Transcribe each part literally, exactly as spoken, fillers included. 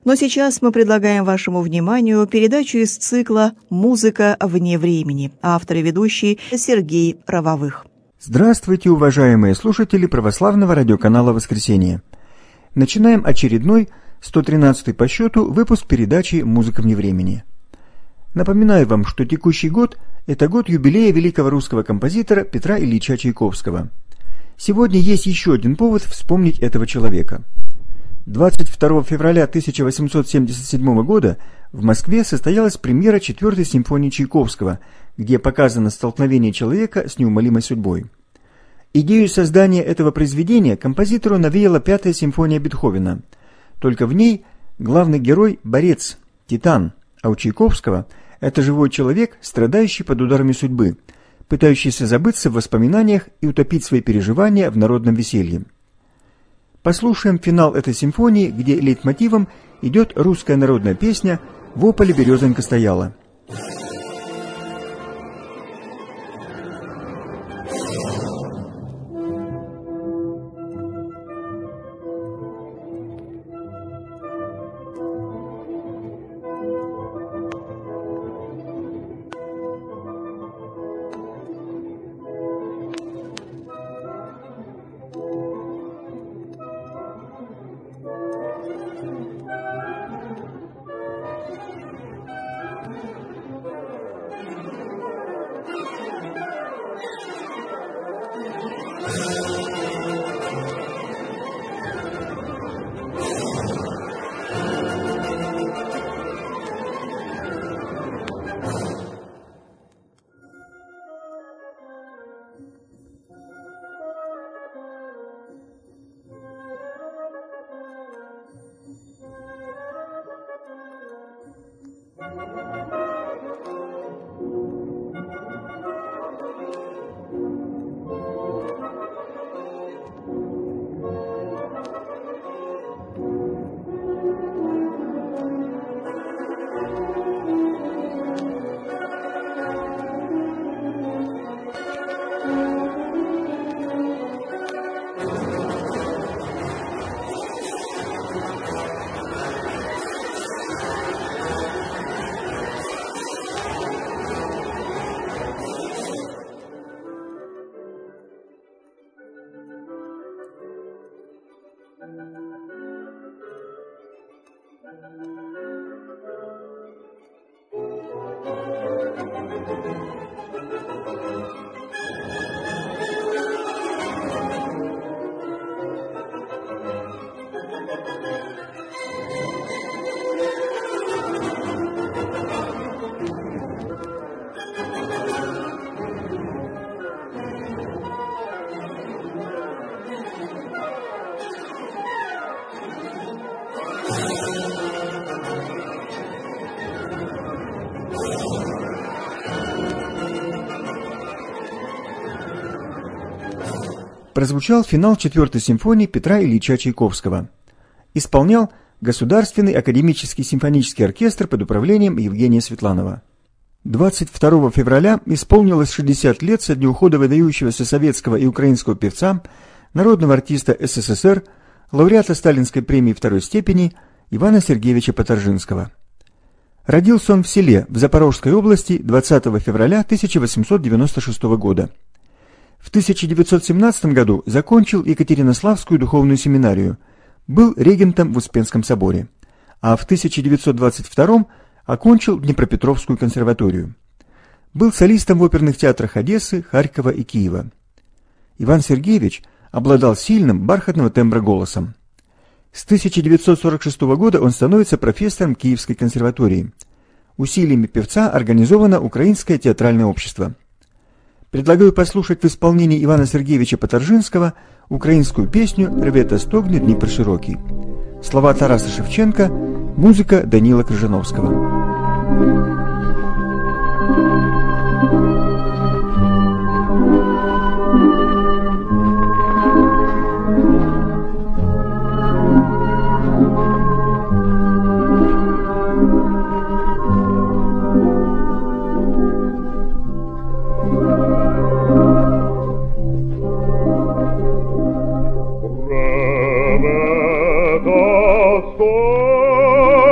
Но сейчас мы предлагаем вашему вниманию передачу из цикла «Музыка вне времени». Автор и ведущий Сергей Правовых. Здравствуйте, уважаемые слушатели православного радиоканала «Воскресенье». Начинаем очередной, сто тринадцатый по счету, выпуск передачи «Музыка вне времени». Напоминаю вам, что текущий год – это год юбилея великого русского композитора Петра Ильича Чайковского. Сегодня есть еще один повод вспомнить этого человека. двадцать второго февраля тысяча восемьсот семьдесят седьмого года в Москве состоялась премьера четвертой симфонии Чайковского, где показано столкновение человека с неумолимой судьбой. Идею создания этого произведения композитору навеяла пятая симфония Бетховена. Только в ней главный герой – борец, титан, а у Чайковского – это живой человек, страдающий под ударами судьбы, пытающийся забыться в воспоминаниях и утопить свои переживания в народном веселье. Послушаем финал этой симфонии, где лейтмотивом идет русская народная песня «Во поле березонька стояла». Прозвучал финал четвертой симфонии Петра Ильича Чайковского. Исполнял Государственный академический симфонический оркестр под управлением Евгения Светланова. двадцать второго февраля исполнилось шестьдесят лет со дня ухода выдающегося советского и украинского певца, народного артиста СССР, лауреата Сталинской премии второй степени Ивана Сергеевича Поторжинского. Родился он в селе в Запорожской области двадцатого февраля тысяча восемьсот девяносто шестого года. В тысяча девятьсот семнадцатом году закончил Екатеринославскую духовную семинарию, был регентом в Успенском соборе, а в тысяча девятьсот двадцать втором окончил Днепропетровскую консерваторию. Был солистом в оперных театрах Одессы, Харькова и Киева. Иван Сергеевич обладал сильным бархатного тембра голосом. С тысяча девятьсот сорок шестого года он становится профессором Киевской консерватории. Усилиями певца организовано Украинское театральное общество. Предлагаю послушать в исполнении Ивана Сергеевича Поторжинского украинскую песню «Рвета стогне Дніпр широкий». Слова Тараса Шевченко, музыка Данила Крыжановского. Stone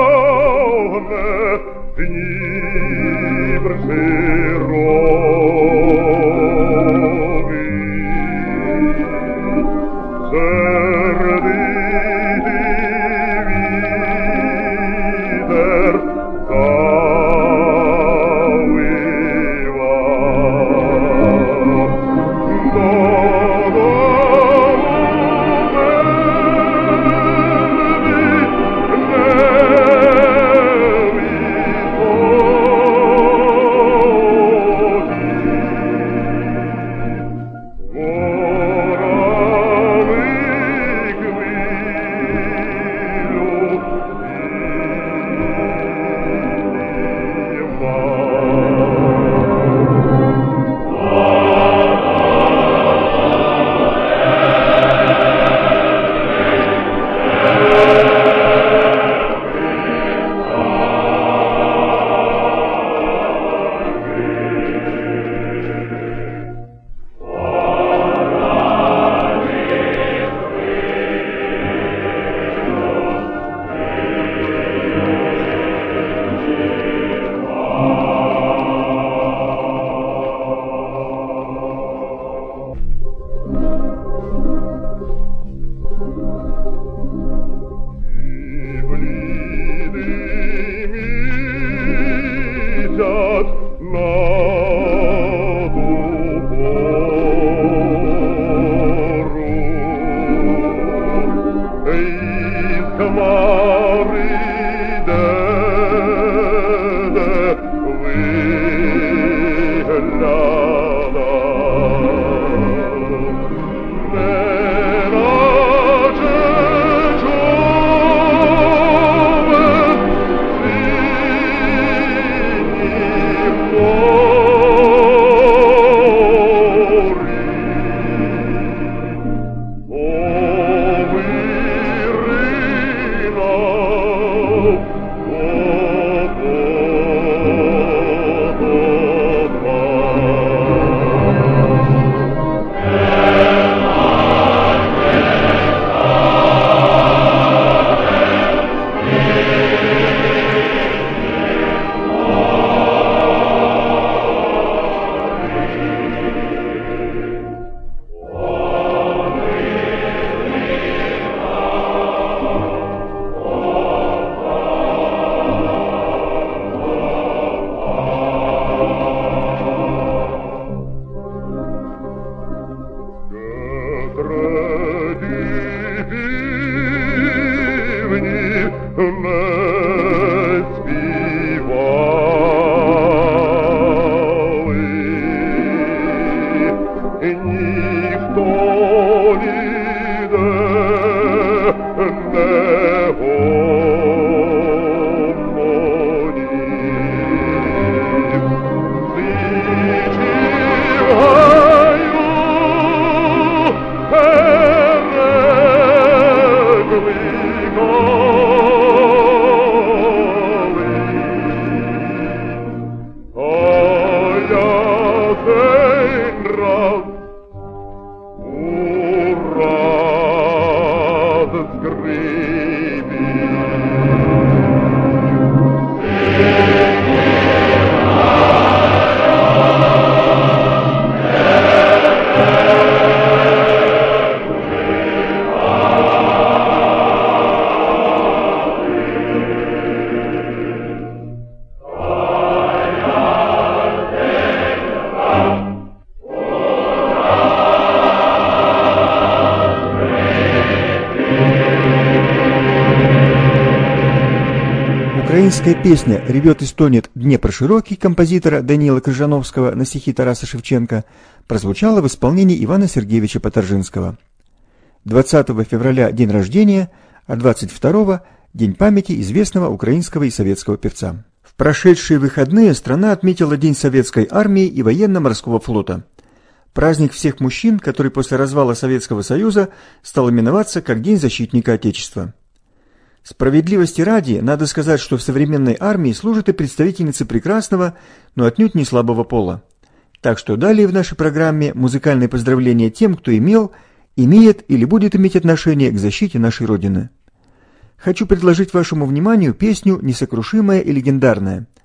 Украинская песня «Ревет и стонет Днепр широкий» композитора Даниила Крыжановского на стихи Тараса Шевченко прозвучала в исполнении Ивана Сергеевича Потаржинского. двадцатого февраля день рождения, а двадцать второго день памяти известного украинского и советского певца. В прошедшие выходные страна отметила День Советской армии и военно-морского флота. Праздник всех мужчин, который после развала Советского Союза стал именоваться как День защитника Отечества. Справедливости ради, надо сказать, что в современной армии служат и представительницы прекрасного, но отнюдь не слабого пола. Так что далее в нашей программе музыкальные поздравления тем, кто имел, имеет или будет иметь отношение к защите нашей Родины. Хочу предложить вашему вниманию песню «Несокрушимая и легендарная».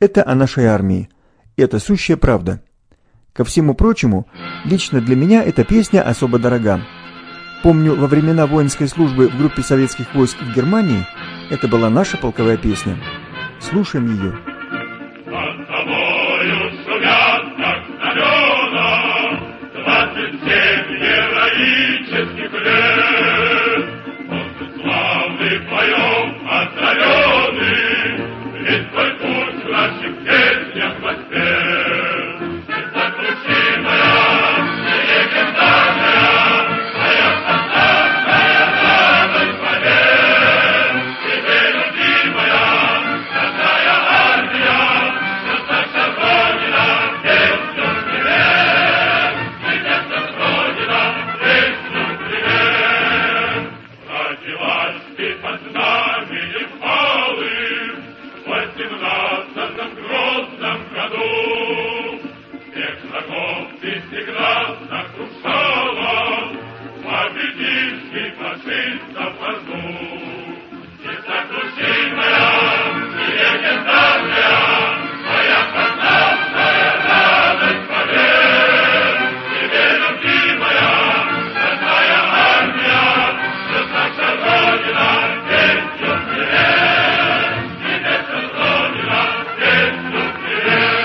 Это о нашей армии. И это сущая правда. Ко всему прочему, лично для меня эта песня особо дорога. Помню, во времена воинской службы в группе советских войск в Германии это была наша полковая песня. Слушаем ее. Над тобою шумят, как знамена, двадцать семь героических лет. Он славный вдвоем озаренный, весь твой путь в наших песнях воспет. Несокрушимая, легендарная, моя фантазная радость побед. Тебе, любимая, родная армия, наша Родина, песню привет. Небесная Родина, песню привет. Родилась ты под знаменем хвалы в восемнадцатом грозном году. Всех врагов ты всегда сокрушала, победивший фашистов в аду. Несокрушимая и легендарная, моя фантазная радость побед. Тебе, любимая, родная армия, наша Родина, песню привет. Небесная Родина, песню привет.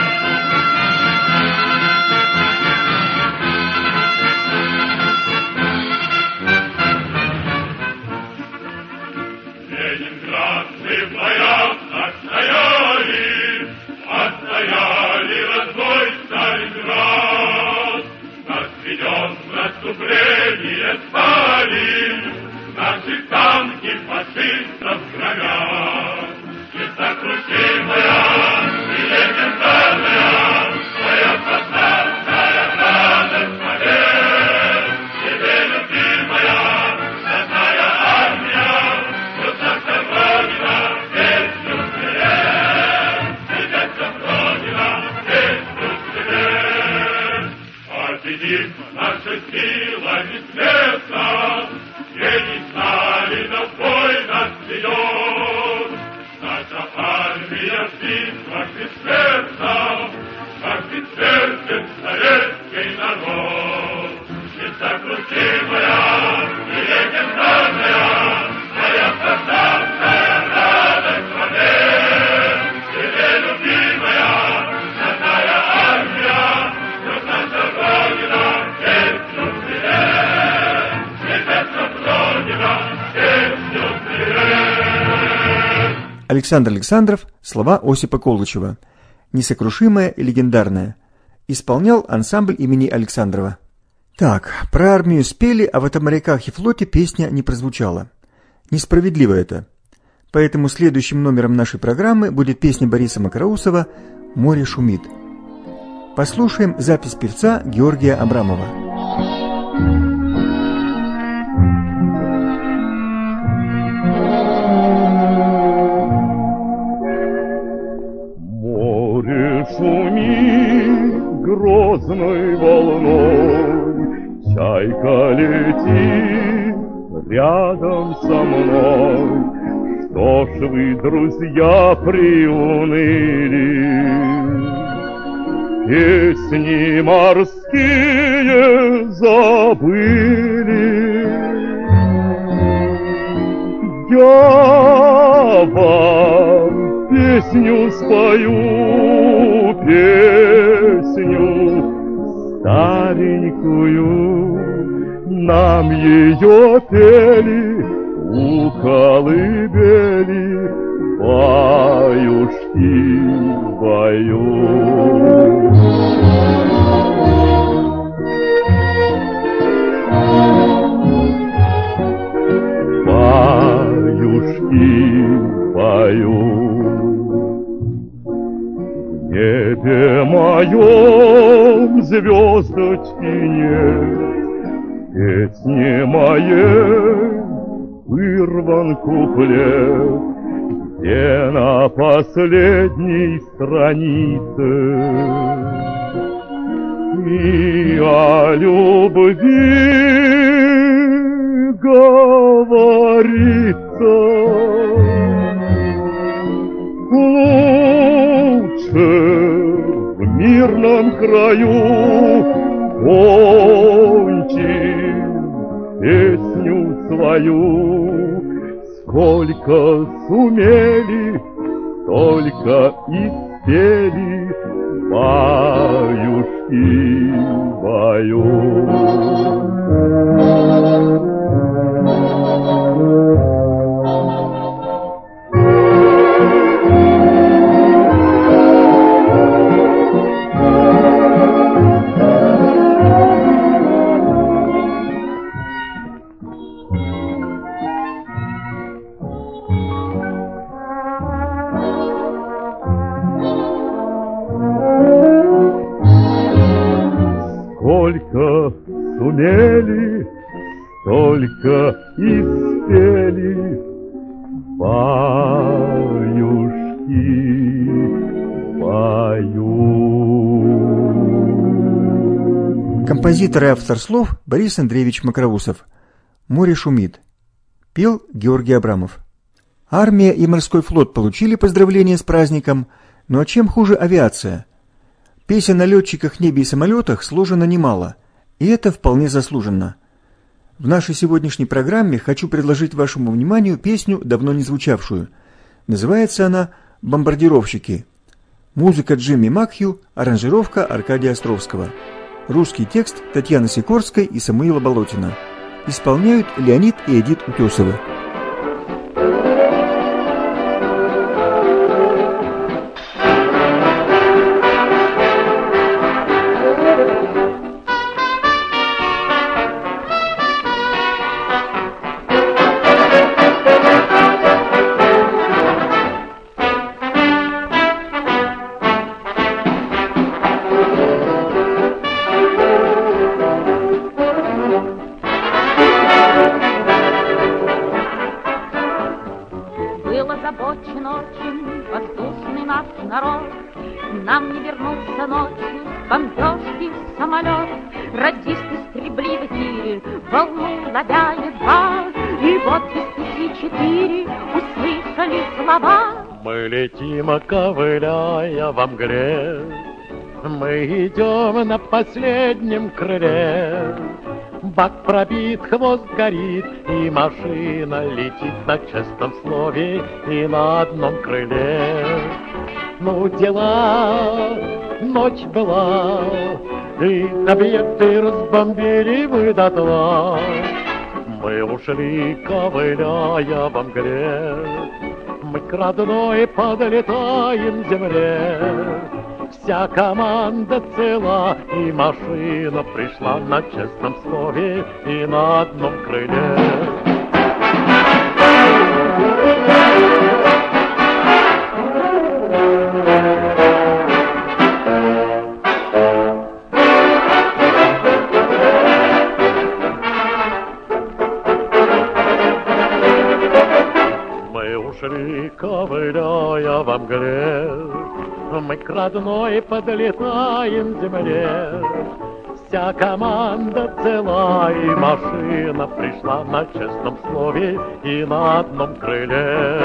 Ленинградцы в боях отстояли, отстояли родной Сталинград. Нас ведет в наступление Сталин, наши танки фашистов громят. Несокрушимая и легендарная, моя фантазная радость побед. Тебе, любимая, родная армия, наша Родина, песню привет. Небесная Родина, песню привет. Победим наша сила бессмертна, гений Сталина в бой нас ведет. Наша армия в битвах бессмертна, как бессмертен советский народ. Несокрушимая и легендарная, моя фантазная радость побед. Тебе, любимая, родная армия, наша Родина, песню привет. Небесная Родина, песню привет. Александр Александров, слова Осипа Колычева. Несокрушимая и легендарная. Исполнял ансамбль имени Александрова. Так, про армию спели, а вот о моряках и флоте песня не прозвучала. Несправедливо это. Поэтому следующим номером нашей программы будет песня Бориса Макроусова «Море шумит». Послушаем запись певца Георгия Абрамова. Море шумит грозной волной, чайка летит рядом со мной. Что ж вы, друзья, приуныли? Песни морские забыли. Я вам песню спою, песню старенькую, нам ее пели у колыбели, баюшки баю. Баюшки баю. В небе моем звездочки нет, песни моей вырван куплет, где на последней странице и о любви говорится. родном краю кончим песню свою. Сколько сумели, столько и спели, баюшки, баю. Сколько сумели, столько и спели, баюшки, баю. Композитор и автор слов Борис Андреевич Мокроусов. «Море шумит». Пел Георгий Абрамов. Армия и морской флот получили поздравления с праздником, но чем хуже авиация? Песен о летчиках, небе и самолетах сложено немало, и это вполне заслуженно. В нашей сегодняшней программе хочу предложить вашему вниманию песню, давно не звучавшую. Называется она «Бомбардировщики». Музыка Джимми Макхью, аранжировка Аркадия Островского. Русский текст Татьяны Сикорской и Самуила Болотина. Исполняют Леонид и Эдит Утесовы. озабочен очень воздушный наш народ. Нам не вернуться ночью с бомбежки самолет. Радисты стребли в эфире, волну ловя едва, и вот без пяти четыре услышали слова. Мы летим, ковыляя во мгле, мы идем на последнем крыле. Бак пробит, хвост горит, и машина летит на честном слове и на одном крыле. Ну, дела, ночь была, и объекты разбомбили мы дотла. Мы ушли, ковыляя во мгле, мы к родной подлетаем земле. Вся команда цела, и машина пришла на честном слове и на одном крыле. Мы ушли, ковыляя во мгле, мы к родной подлетаем земле. Вся команда цела, и машина пришла на честном слове и на одном крыле.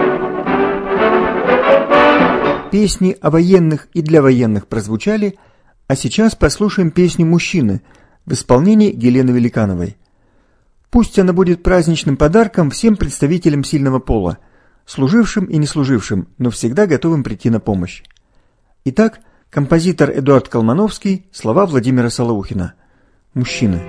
Песни о военных и для военных прозвучали, а сейчас послушаем песню «Мужчины» в исполнении Елены Великановой. Пусть она будет праздничным подарком всем представителям сильного пола, служившим и не служившим, но всегда готовым прийти на помощь. Итак, композитор Эдуард Колмановский, слова Владимира Солоухина. «Мужчины».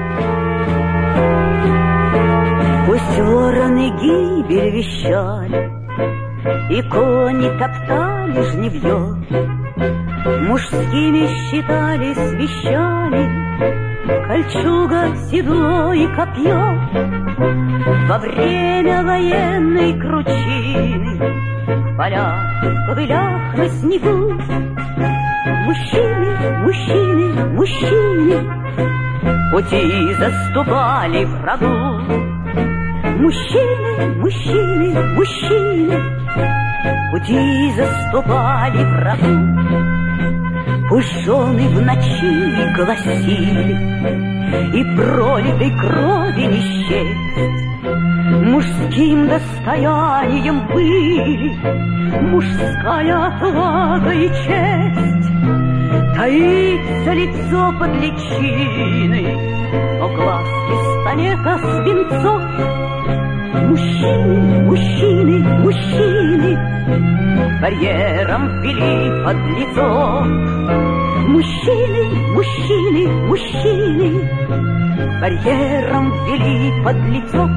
Пусть вороны гибель вещали, и кони топтали жневье, мужскими считали свящами кольчуга, седло и копье. Во время военной кручины в полях, в ковылях на снегу мужчины, мужчины, мужчины пути заступали врагу. Мужчины, мужчины, мужчины пути заступали врагу. Пусть жены в ночи гласили, и пролитой крови не счесть, мужским достоянием были, мужская отвага и честь. Таится лицо под личиной, но глазки станета свинцов. Мужчины, мужчины, мужчины барьером ввели под лицо. Мужчины, мужчины, мужчины барьером ввели под лицо.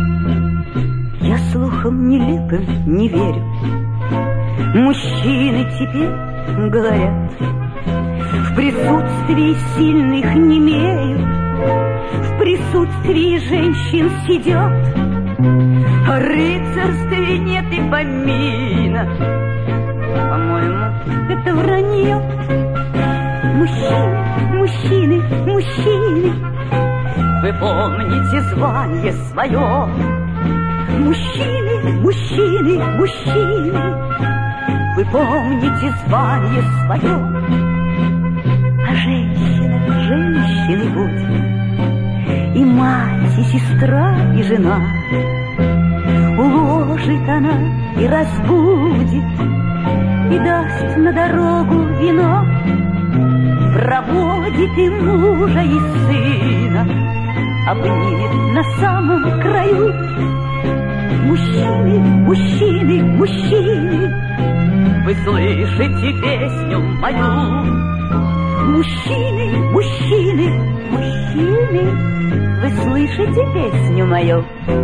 Я слухам нелепым не верю. Мужчины теперь говорят, в присутствии сильных немеют, в присутствии женщин сидят. О рыцарстве нет и помина. По-моему, это вранье. Мужчины, мужчины, мужчины, вы помните звание свое. Мужчины, мужчины, мужчины, вы помните звание свое. А женщина, женщиной будет, и мать, и сестра, и жена. Уложит она и разбудит, и даст на дорогу вино. Проводит и мужа, и сына, обнимет на самом краю. Мужчины, мужчины, мужчины, вы слышите песню мою. Мужчины, мужчины, мужчины, вы слышите песню мою.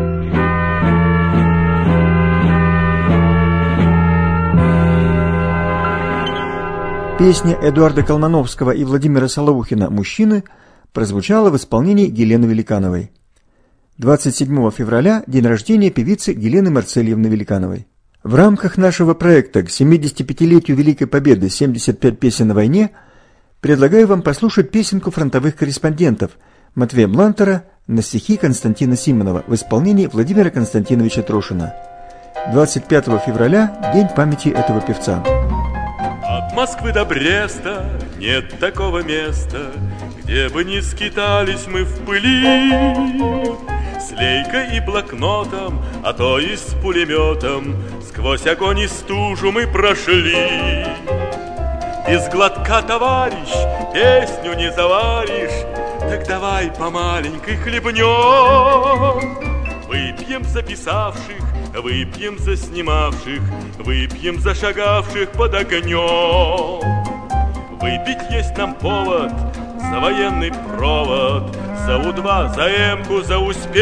Песня Эдуарда Колмановского и Владимира Солоухина «Мужчины» прозвучала в исполнении Гелены Великановой. двадцать седьмого февраля – день рождения певицы Гелены Марцельевны Великановой. В рамках нашего проекта к семидесятипятилетию Великой Победы «семьдесят пять песен о войне» предлагаю вам послушать песенку фронтовых корреспондентов Матвея Блантера на стихи Константина Симонова в исполнении Владимира Константиновича Трошина. двадцать пятого февраля – день памяти этого певца. От Москвы до Бреста нет такого места, где бы не скитались мы в пыли. С лейкой и блокнотом, а то и с пулеметом сквозь огонь и стужу мы прошли. Без глотка, товарищ, песню не заваришь, так давай по маленькой хлебнем. Выпьем за писавших, выпьем за снимавших, выпьем за шагавших под огнем. Выпить есть нам повод за военный провод, за У-два, за Эмку, за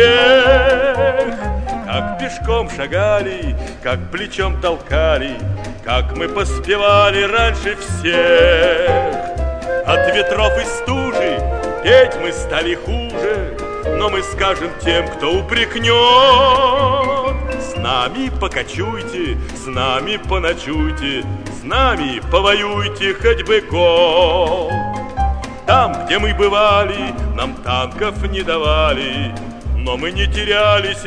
успех. Как пешком шагали, как плечом толкали, как мы поспевали раньше всех. От ветров и стужи петь мы стали хуже, но мы скажем тем, кто упрекнет: с нами покочуйте, с нами поночуйте, с нами повоюйте хоть бы год. Там, где мы бывали, нам танков не давали, но мы не терялись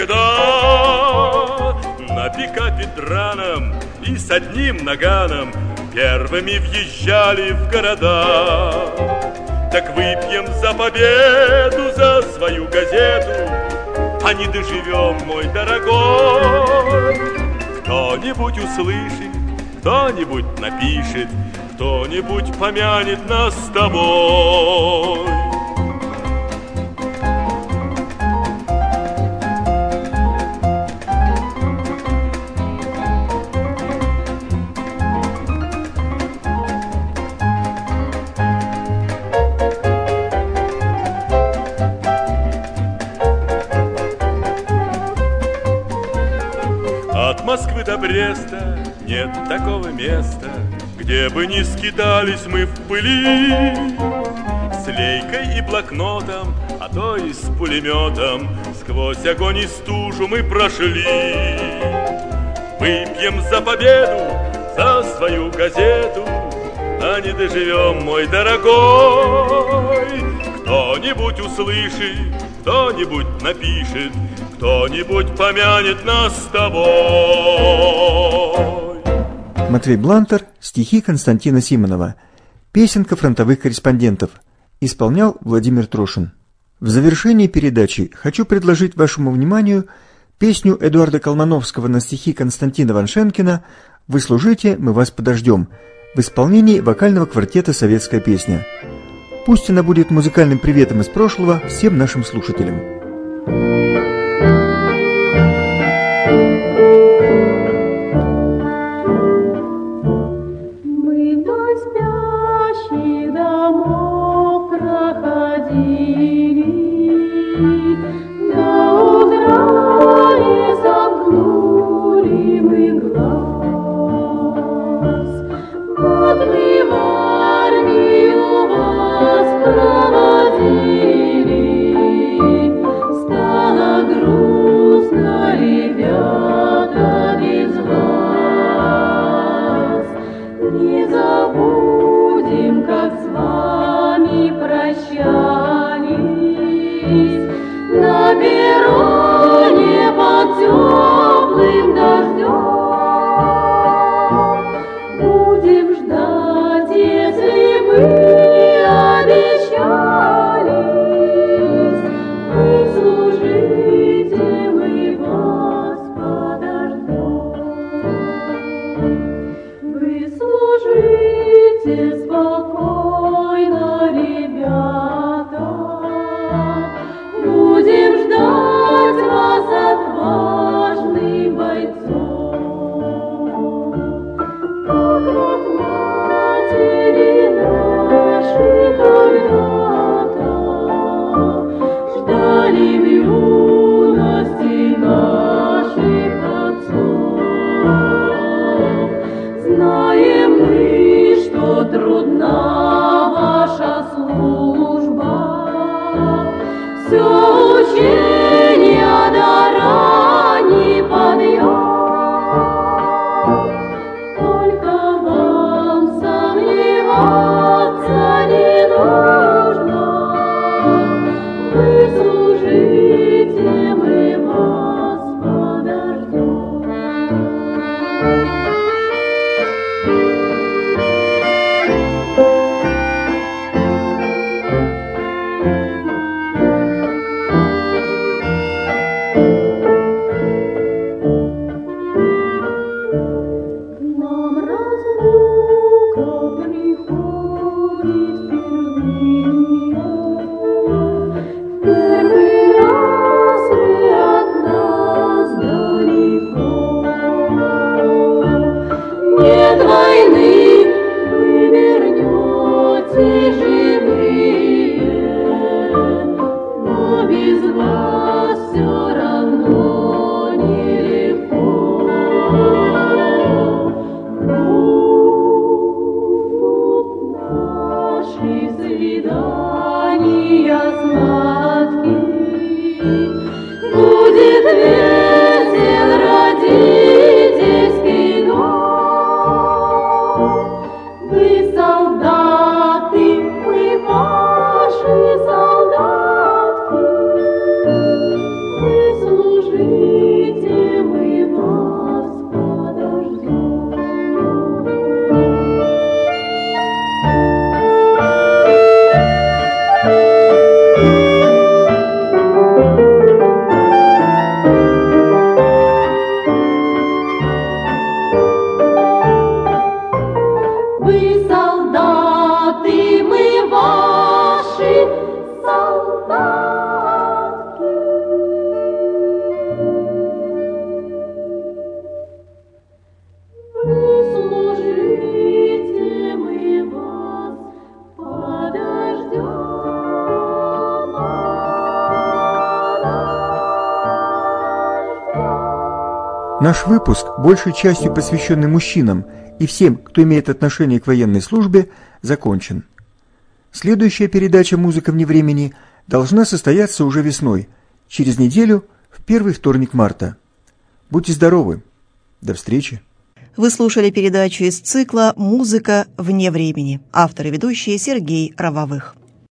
никогда. На пикапе драном и с одним наганом первыми въезжали в города. Так выпьем за победу, за свою газету, а не доживем, мой дорогой. Кто-нибудь услышит, кто-нибудь напишет, кто-нибудь помянет нас с тобой. От Москвы до Бреста нет такого места, где бы не скитались мы в пыли. С лейкой и блокнотом, а то и с пулеметом сквозь огонь и стужу мы прошли. Выпьем за победу, за свою газету, а не доживем, мой дорогой. Кто-нибудь услышит, кто-нибудь напишет, кто-нибудь помянет нас с тобой. Матвей Блантер, стихи Константина Симонова. Песенка фронтовых корреспондентов. Исполнял Владимир Трошин. В завершении передачи хочу предложить вашему вниманию песню Эдуарда Колмановского на стихи Константина Ваншенкина «Вы служите, мы вас подождем» в исполнении вокального квартета «Советская песня». Пусть она будет музыкальным приветом из прошлого всем нашим слушателям. Мы вдоль спящих домов проходили, до утра не сомкнули мы глаз. Вот мы в армию вас проводили, стало грустно, ребята, без вас. Не забудем, как с вами прощались на перроне под теплым дождем. Будем ждать, если мы обещались. Вы служите, мы вас подождем. Вы служите спокойно, ребята. Будем ждать вас отважным бойцом. Как род матери наши когда-то ждали в юности наших отцов. Знаем мы, что трудна ваша служба, все учения до ранний подъем. Только вам сомневаться не нужно. Вы служите, мы вас подождем. К нам разлука приходит впервые. Первый раз вы от нас далеко. Нет войны, вы вернетесь живые, но без вас все равно нелегко. Будут наши свидания сладкие, будет весел родительский дом. Вы солдаты, мы ваши солдатки. Вы служите, мы вас подождем. Вы солдаты, мы ваши солдатки. Вы служите, мы вас подождем. Наш выпуск, большей частью посвященный мужчинам и всем, кто имеет отношение к военной службе, закончен. Следующая передача «Музыка вне времени» должна состояться уже весной, через неделю, в первый вторник марта. Будьте здоровы. До встречи. Вы слушали передачу из цикла «Музыка вне времени». Автор и ведущий Сергей Равовых.